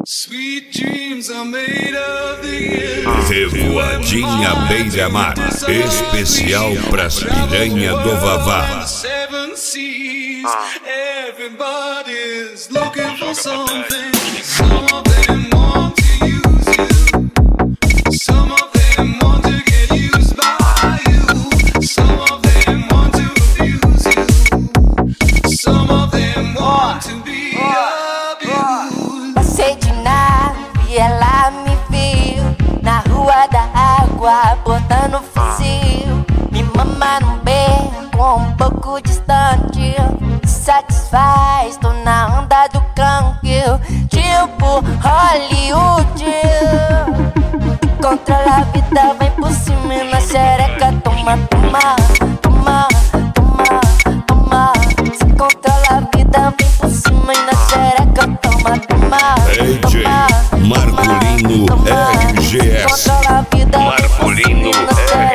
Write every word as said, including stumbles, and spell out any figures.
Revoadinha Beira-Mar, especial pras piranha do Vavá. Everybody's looking for something. Some of them want to use you. Some of them want to get used by you. Some of them want to abuse you. Some of them want to be abused. Passei de nave e ela me viu na rua da água, botando fuzil. Me mama num beco um pouco distante. Satisfaz, tô na onda do canque, tipo Hollywood. Controla a vida, vem por cima e na xereca. Toma, toma, toma, toma, toma. Se controla a vida, vem por cima e na xereca. Toma, toma, D J Marcolino R G S. Controla a vida, vem por cima e na xereca.